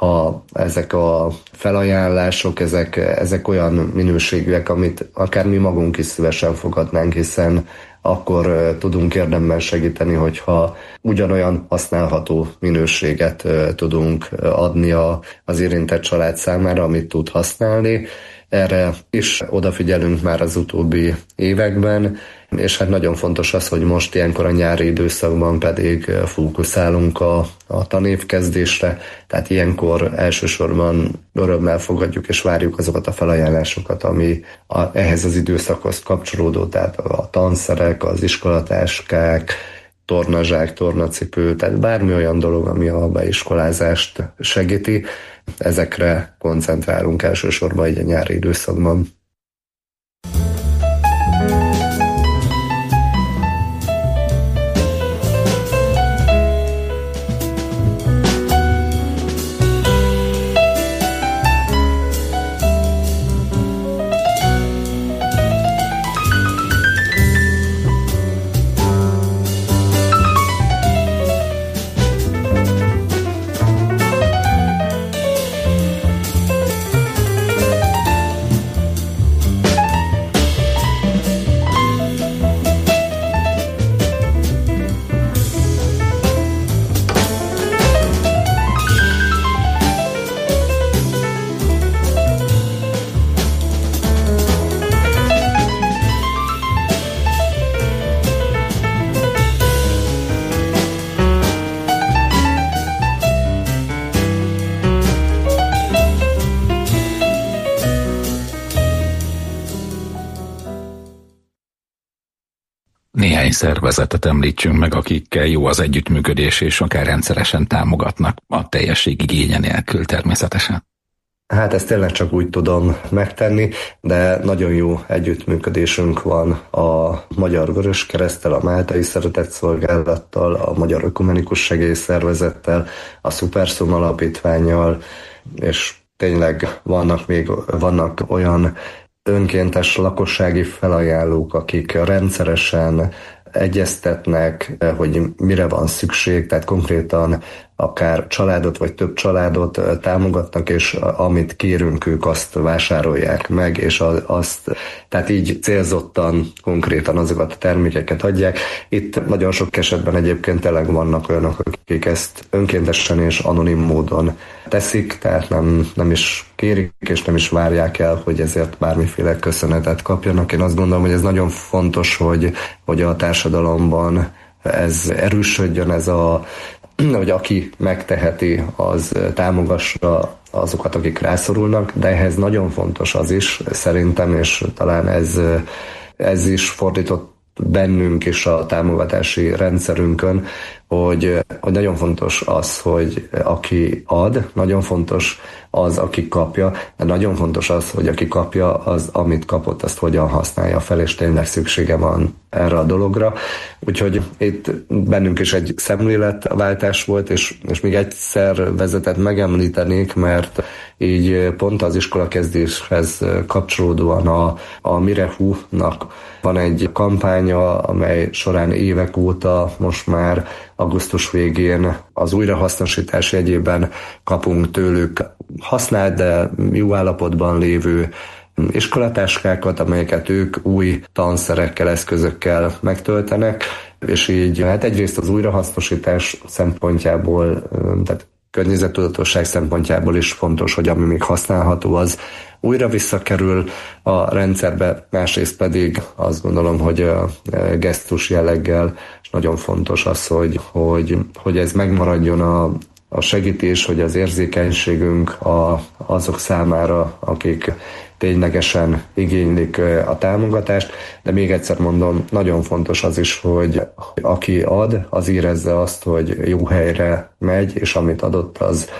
ezek a felajánlások, ezek olyan minőségűek, amit akár mi magunk is szívesen fogadnánk, hiszen akkor tudunk érdemben segíteni, hogyha ugyanolyan használható minőséget tudunk adni az érintett család számára, amit tud használni. Erre is odafigyelünk már az utóbbi években, és hát nagyon fontos az, hogy most ilyenkor a nyári időszakban pedig fókuszálunk a tanévkezdésre, tehát ilyenkor elsősorban örömmel fogadjuk és várjuk azokat a felajánlásokat, ami ehhez az időszakhoz kapcsolódó, tehát a tanszerek, az iskolatáskák, tornazsák, tornacipő, tehát bármi olyan dolog, ami a beiskolázást segíti, ezekre koncentrálunk elsősorban így a nyári időszakban. szervezetet említsünk meg, akikkel jó az együttműködés, és akár rendszeresen támogatnak a teljesség igénye nélkül természetesen. Hát ezt tényleg csak úgy tudom megtenni, de nagyon jó együttműködésünk van a Magyar Vöröskereszttel, a Máltai Szeretetszolgálattal, a Magyar Ökumenikus Segélyszervezettel, a Szuperszum Alapítvánnyal, és tényleg vannak olyan önkéntes lakossági felajánlók, akik rendszeresen egyeztetnek, hogy mire van szükség, tehát konkrétan akár családot vagy több családot támogatnak, és amit kérünk, ők azt vásárolják meg, és tehát így célzottan, konkrétan azokat a termékeket adják. Itt nagyon sok esetben egyébként tényleg vannak olyanok, akik ezt önkéntesen és anonim módon teszik, tehát nem is kérik, és nem is várják el, hogy ezért bármiféle köszönetet kapjanak. Én azt gondolom, hogy ez nagyon fontos, hogy a társadalomban ez erősödjön, hogy aki megteheti, az támogassa azokat, akik rászorulnak, de ehhez nagyon fontos az is, szerintem, és talán ez is fordított bennünk is a támogatási rendszerünkön, hogy nagyon fontos az, hogy aki ad, nagyon fontos az, aki kapja, de nagyon fontos az, hogy aki kapja, az, amit kapott, azt hogyan használja fel, és tényleg szüksége van erre a dologra. Úgyhogy itt bennünk is egy szemléletváltás volt, és még egyszer vezetet megemlítenék, mert így pont az iskolakezdéshez kapcsolódóan a Mirehu-nak van egy kampánya, amely során évek óta most már augusztus végén az újrahasznosítás jegyében kapunk tőlük használt, de jó állapotban lévő iskolatáskákat, amelyeket ők új tanszerekkel, eszközökkel megtöltenek, és így hát egyrészt az újrahasznosítás szempontjából, tehát környezettudatosság szempontjából is fontos, hogy ami még használható, az újra visszakerül a rendszerbe, másrészt pedig azt gondolom, hogy a gesztus jelleggel, és nagyon fontos az, hogy ez megmaradjon a segítés, hogy az érzékenységünk azok számára, akik ténylegesen igénylik a támogatást, de még egyszer mondom, nagyon fontos az is, hogy aki ad, az érezze azt, hogy jó helyre megy, és amit adott,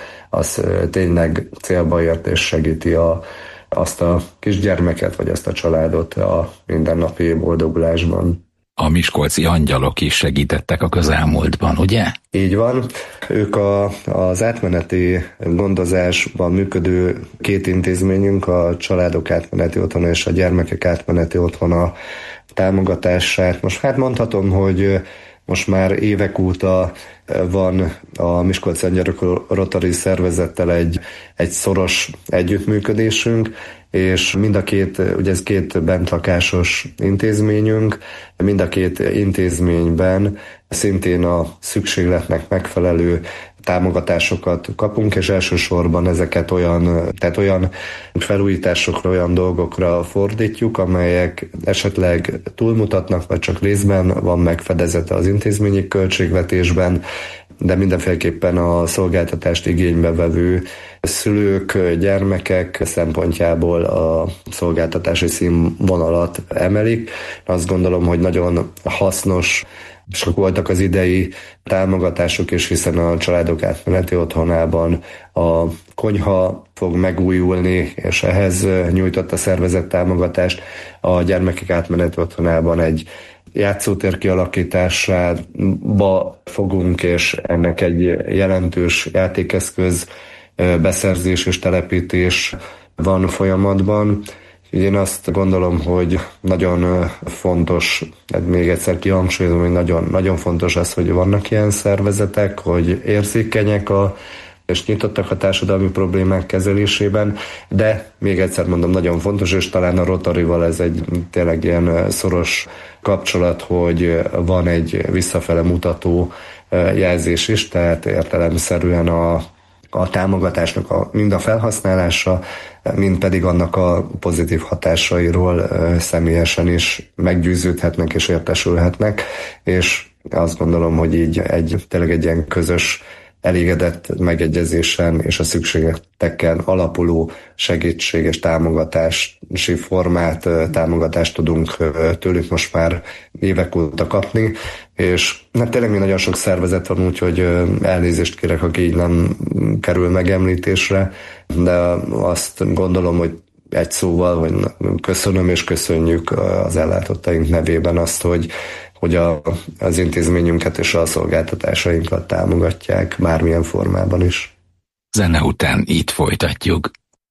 az tényleg célba ért és segíti azt a kisgyermeket, vagy azt a családot a mindennapi boldogulásban. A miskolci angyalok is segítettek a közelmúltban, ugye? Így van. Ők az átmeneti gondozásban működő két intézményünk, a Családok Átmeneti Otthona és a Gyermekek Átmeneti Otthona támogatását. Most hát mondhatom, hogy most már évek óta van a Miskolci Angyalok Rotary szervezettel egy szoros együttműködésünk, és mind a két, ugye ez két bentlakásos intézményünk, mind a két intézményben szintén a szükségletnek megfelelő támogatásokat kapunk, és elsősorban ezeket olyan felújításokra, olyan dolgokra fordítjuk, amelyek esetleg túlmutatnak, vagy csak részben van megfedezete az intézményi költségvetésben, de mindenféleképpen a szolgáltatást igénybe vevő szülők, gyermekek szempontjából a szolgáltatási színvonalat emelik. Azt gondolom, hogy nagyon hasznos sok voltak az idei támogatások, és hiszen a Családok Átmeneti Otthonában a konyha fog megújulni, és ehhez nyújtott a szervezet támogatást. A Gyermekek Átmeneti Otthonában egy játszótér kialakításába fogunk, és ennek egy jelentős játékeszköz beszerzés és telepítés van folyamatban. Én azt gondolom, hogy nagyon fontos, még egyszer kihangsúlyozom, hogy nagyon, nagyon fontos az, hogy vannak ilyen szervezetek, hogy érzékenyek és nyitottak a társadalmi problémák kezelésében, de még egyszer mondom, nagyon fontos, és talán a Rotary-val ez egy tényleg ilyen szoros kapcsolat, hogy van egy visszafele mutató jelzés is, tehát értelemszerűen a támogatásnak mind a felhasználása, mind pedig annak a pozitív hatásairól személyesen is meggyőződhetnek és értesülhetnek, és azt gondolom, hogy így tényleg egy ilyen közös elégedett megegyezésen és a szükségleteken alapuló segítséges támogatási formát, támogatást tudunk tőlük most már évek óta kapni, és tényleg még nagyon sok szervezet van, úgyhogy elnézést kérek, aki így nem kerül megemlítésre, de azt gondolom, hogy egy szóval, hogy köszönöm és köszönjük az ellátottaink nevében azt, hogy az intézményünket és a szolgáltatásainkat támogatják bármilyen formában is. Zene után itt folytatjuk.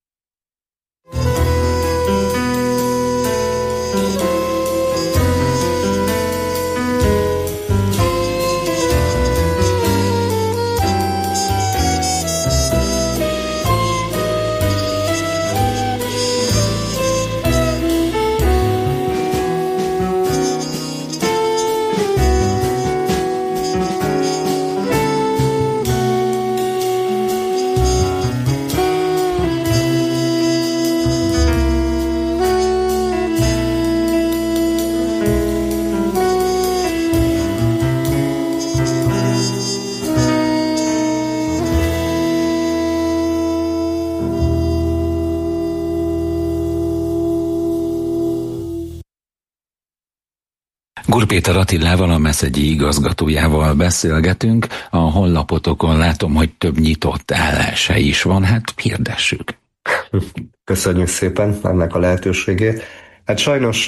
Gur Péter Attilával, a Meszegyi igazgatójával beszélgetünk. A honlapotokon látom, hogy több nyitott állása is van, hát hirdessük. Köszönjük szépen ennek a lehetőségét. Hát sajnos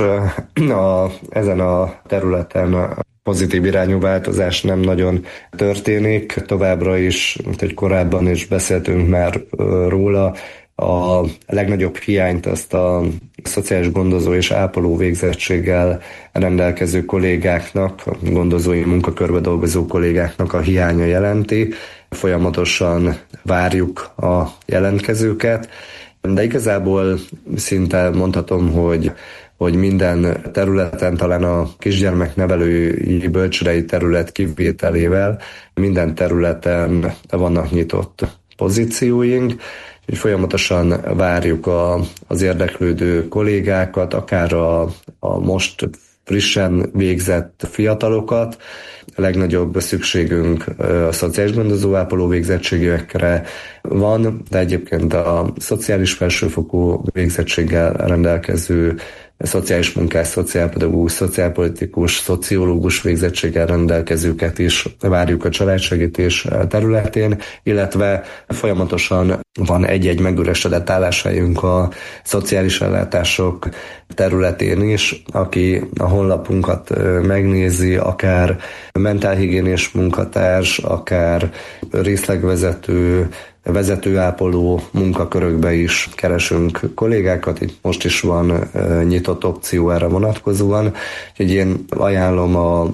ezen a területen pozitív irányú változás nem nagyon történik. Továbbra is, mint hogy korábban is beszéltünk már róla, a legnagyobb hiányt azt a szociális gondozó és ápoló végzettséggel rendelkező kollégáknak, gondozói munkakörbe dolgozó kollégáknak a hiánya jelenti. Folyamatosan várjuk a jelentkezőket, de igazából szinte mondhatom, hogy minden területen, talán a kisgyermeknevelői bölcsődei terület kivételével minden területen vannak nyitott pozícióink, és folyamatosan várjuk az érdeklődő kollégákat, akár a most frissen végzett fiatalokat. A legnagyobb szükségünk a szociális gondozó ápoló végzettségekre van, de egyébként a szociális felsőfokú végzettséggel rendelkező szociális munkás, szociálpedagógus, szociálpolitikus, szociológus végzettséggel rendelkezőket is várjuk a családsegítés területén, illetve folyamatosan van egy-egy megüresedett álláshelyünk a szociális ellátások területén is, aki a honlapunkat megnézi, akár mentálhigiénés munkatárs, akár részlegvezető, vezetőápoló munkakörökbe is keresünk kollégákat, itt most is van nyitott opció erre vonatkozóan, úgyhogy én ajánlom a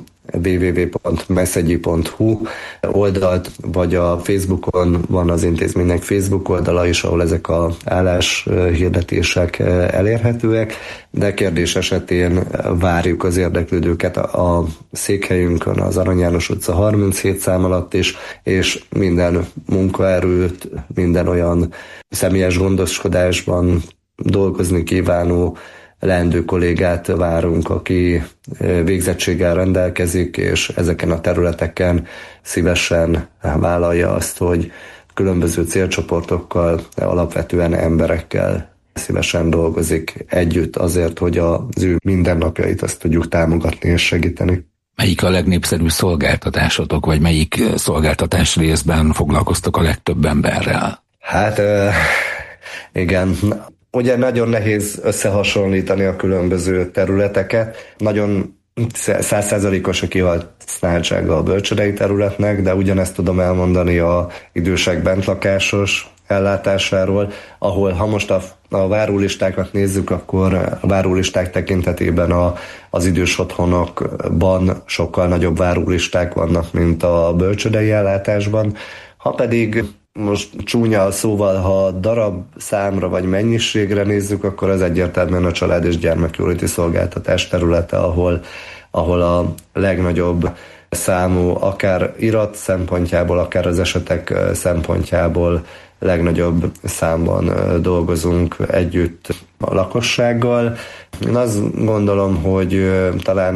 www.meszegyi.hu oldalt, vagy a Facebookon van az intézménynek Facebook oldala is, ahol ezek az álláshirdetések elérhetőek, de kérdés esetén várjuk az érdeklődőket a székhelyünkön, az Arany János utca 37 szám alatt is, és minden munkaerőt, minden olyan személyes gondoskodásban dolgozni kívánó leendő kollégát várunk, aki végzettséggel rendelkezik, és ezeken a területeken szívesen vállalja azt, hogy különböző célcsoportokkal, alapvetően emberekkel szívesen dolgozik együtt azért, hogy az ő mindennapjait azt tudjuk támogatni és segíteni. Melyik a legnépszerűbb szolgáltatásotok, vagy melyik szolgáltatás részben foglalkoztok a legtöbb emberrel? Hát igen, ugye nagyon nehéz összehasonlítani a különböző területeket. Nagyon 100%-os a kihasználtsága a bölcsődei területnek, de ugyanezt tudom elmondani a idősek bentlakásos ellátásáról, ahol ha most a várólistákat nézzük, akkor a várólisták tekintetében az idős otthonokban sokkal nagyobb várólisták vannak, mint a bölcsődei ellátásban. Ha pedig most csúnya szóval, ha darab számra vagy mennyiségre nézzük, akkor az egyértelműen a család és gyermekjóléti szolgáltatás területe, ahol a legnagyobb számú, akár irat szempontjából, akár az esetek szempontjából legnagyobb számban dolgozunk együtt a lakossággal. Én azt gondolom, hogy talán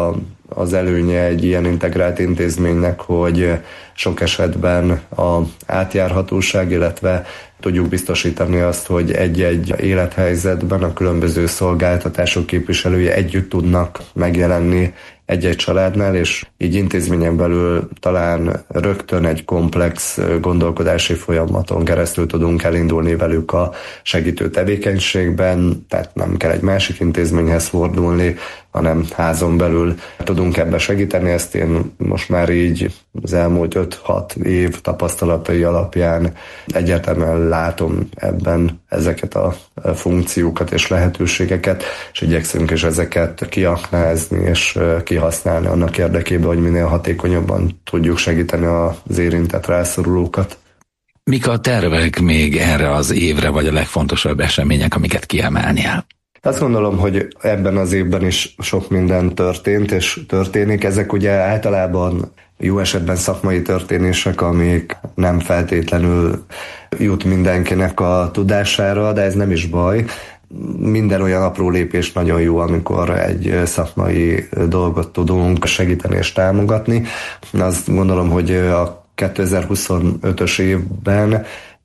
az előnye egy ilyen integrált intézménynek, hogy sok esetben az átjárhatóság, illetve tudjuk biztosítani azt, hogy egy-egy élethelyzetben a különböző szolgáltatások képviselői együtt tudnak megjelenni egy-egy családnál, és így intézményen belül talán rögtön egy komplex gondolkodási folyamaton keresztül tudunk elindulni velük a segítő tevékenységben, tehát nem kell egy másik intézményhez fordulni, hanem házon belül tudunk ebbe segíteni. Ezt én most már így az elmúlt 5-6 év tapasztalatai alapján egyértelműen látom ebben ezeket a funkciókat és lehetőségeket, és igyekszünk is ezeket kiaknázni és kihasználni annak érdekében, hogy minél hatékonyabban tudjuk segíteni az érintett rászorulókat. Mik a tervek még erre az évre, vagy a legfontosabb események, amiket kiemelnél? Azt gondolom, hogy ebben az évben is sok minden történt és történik. Ezek ugye általában jó esetben szakmai történések, amik nem feltétlenül jut mindenkinek a tudására, de ez nem is baj. Minden olyan apró lépés nagyon jó, amikor egy szakmai dolgot tudunk segíteni és támogatni. Azt gondolom, hogy a 2025-ös évben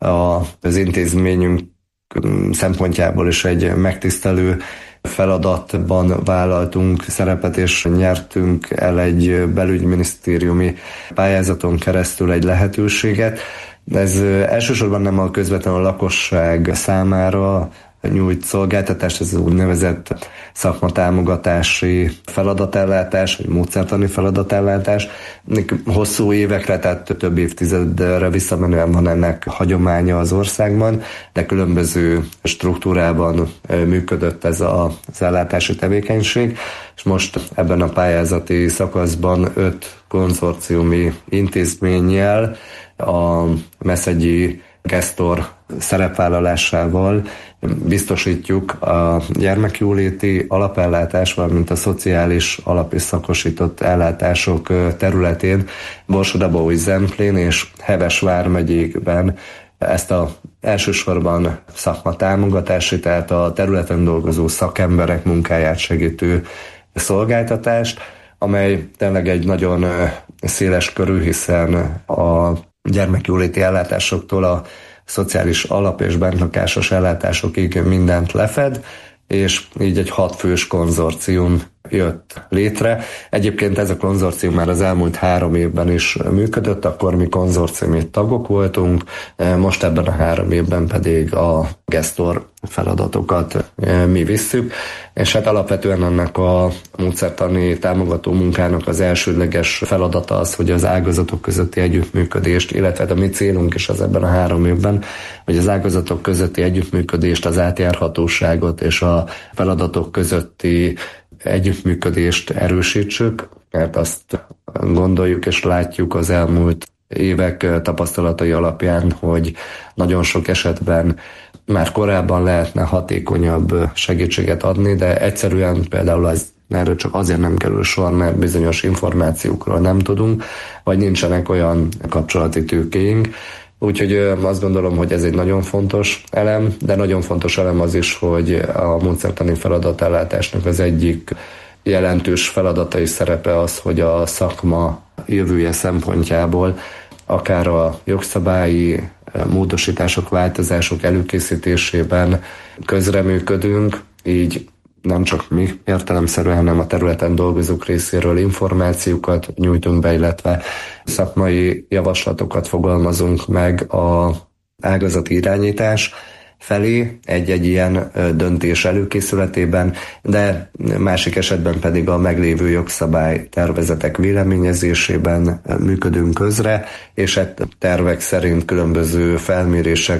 az intézményünk szempontjából is egy megtisztelő feladatban vállaltunk szerepet, és nyertünk el egy belügyminisztériumi pályázaton keresztül egy lehetőséget. Ez elsősorban nem a közvetlenül a lakosság számára nyújt szolgáltatást, ez az úgynevezett szakmatámogatási feladatellátás, vagy módszertani feladatellátás. Hosszú évekre, tehát több évtizedre visszamenően van ennek hagyománya az országban, de különböző struktúrában működött ez az ellátási tevékenység, és most ebben a pályázati szakaszban 5 konzorciumi intézménnyel a Meszegyi Gestor szerepvállalásával biztosítjuk a gyermekjóléti alapellátás, valamint a szociális alap- és szakosított ellátások területén Borsod-Abaúj-Zemplén és Heves vármegyékben ezt a elsősorban szakmatámogatási, tehát a területen dolgozó szakemberek munkáját segítő szolgáltatást, amely tényleg egy nagyon széles körű, hiszen a gyermekjóléti ellátásoktól a szociális alap- és bentlakásos ellátásokig mindent lefed, és így egy 6 fős konzorcium jött létre. Egyébként ez a konzorcium már az elmúlt 3 évben is működött, akkor mi konzorciumi tagok voltunk, most ebben a 3 évben pedig a Gestor feladatokat mi visszük, és hát alapvetően ennek a módszertani támogató munkának az elsődleges feladata az, hogy az ágazatok közötti együttműködést, illetve a mi célunk is az ebben a 3 évben, hogy az ágazatok közötti együttműködést, az átjárhatóságot és a feladatok közötti együttműködést erősítsük, mert azt gondoljuk és látjuk az elmúlt évek tapasztalatai alapján, hogy nagyon sok esetben már korábban lehetne hatékonyabb segítséget adni, de egyszerűen például erről csak azért nem kerül sor, mert bizonyos információkról nem tudunk, vagy nincsenek olyan kapcsolati tőkéink. Úgyhogy azt gondolom, hogy ez egy nagyon fontos elem, de nagyon fontos elem az is, hogy a módszertani feladatellátásnak az egyik jelentős feladata és szerepe az, hogy a szakma jövője szempontjából akár a jogszabályi módosítások, változások előkészítésében közreműködünk, így nem csak mi értelemszerűen, hanem a területen dolgozók részéről információkat nyújtunk be, illetve szakmai javaslatokat fogalmazunk meg az ágazati irányítás felé egy-egy ilyen döntés előkészületében, de másik esetben pedig a meglévő jogszabály tervezetek véleményezésében működünk közre, és tervek szerint különböző felmérések,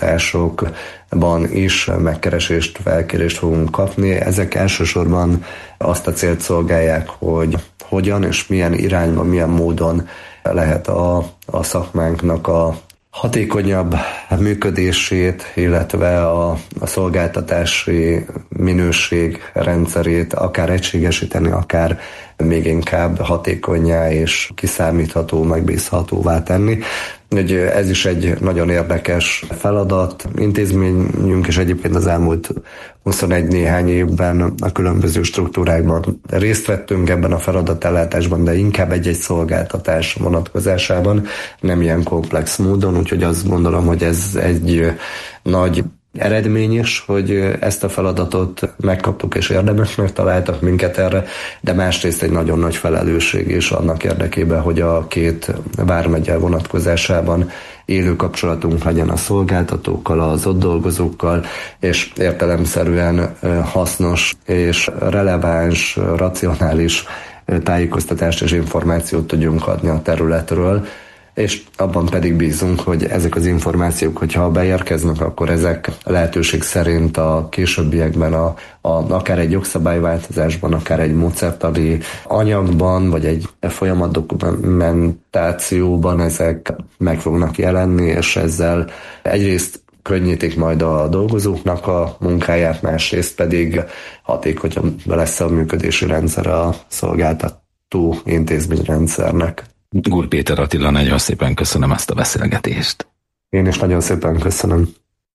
kutatásokban is megkeresést, felkérést fogunk kapni. Ezek elsősorban azt a célt szolgálják, hogy hogyan és milyen irányban, milyen módon lehet a szakmánknak a hatékonyabb működését, illetve a szolgáltatási minőség rendszerét akár egységesíteni, akár még inkább hatékonnyá és kiszámítható, megbízhatóvá tenni. hogy ez is egy nagyon érdekes feladat. Intézményünk is egyébként az elmúlt 21 néhány évben a különböző struktúrákban részt vettünk ebben a feladatellátásban, de inkább egy-egy szolgáltatás vonatkozásában, nem ilyen komplex módon, úgyhogy azt gondolom, hogy ez egy nagy eredmény is, hogy ezt a feladatot megkaptuk és érdemesnek találtak minket erre, de másrészt egy nagyon nagy felelősség is annak érdekében, hogy a két vármegye vonatkozásában élő kapcsolatunk legyen a szolgáltatókkal, az ott dolgozókkal, és értelemszerűen hasznos és releváns, racionális tájékoztatást és információt tudjunk adni a területről, és abban pedig bízunk, hogy ezek az információk, hogyha beérkeznek, akkor ezek lehetőség szerint a későbbiekben akár egy jogszabályváltozásban, akár egy módszertani anyagban, vagy egy folyamatdokumentációban ezek meg fognak jelenni, és ezzel egyrészt könnyítik majd a dolgozóknak a munkáját, másrészt pedig hatékonyabb lesz a működési rendszer a szolgáltató intézményrendszernek. Gúr Péter Attila, nagyon szépen köszönöm ezt a beszélgetést. Én is nagyon szépen köszönöm.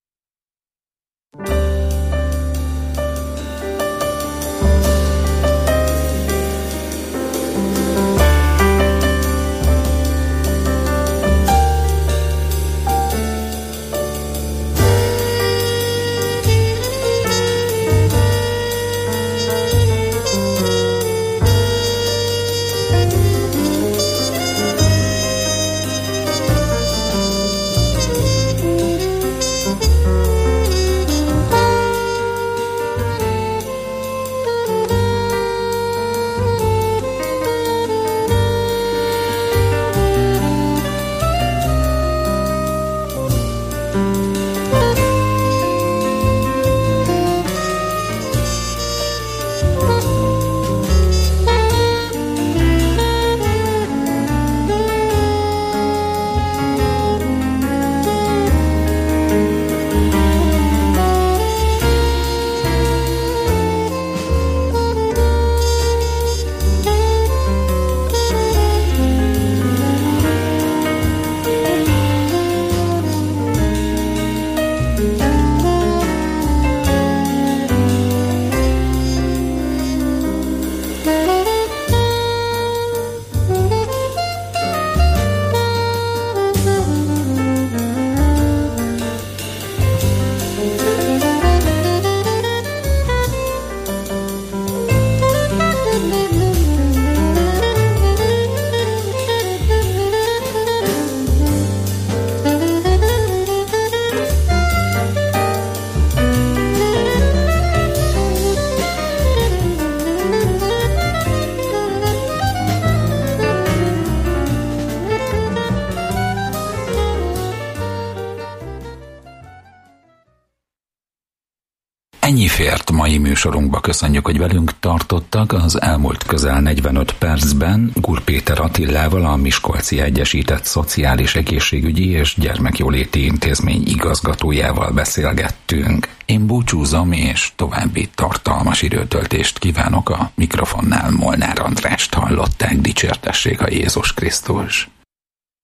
Ennyi fért mai műsorunkba, köszönjük, hogy velünk tartottak. Az elmúlt közel 45 percben Gúr Péter Attilával, a Miskolci Egyesített Szociális Egészségügyi és Gyermekjóléti Intézmény igazgatójával beszélgettünk. Én búcsúzom, és további tartalmas időtöltést kívánok. A mikrofonnál Molnár Andrást hallották, dicsértessék a Jézus Krisztus.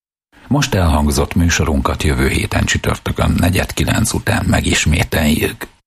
Most elhangzott műsorunkat jövő héten csütörtökön 8:45 után megismételjük.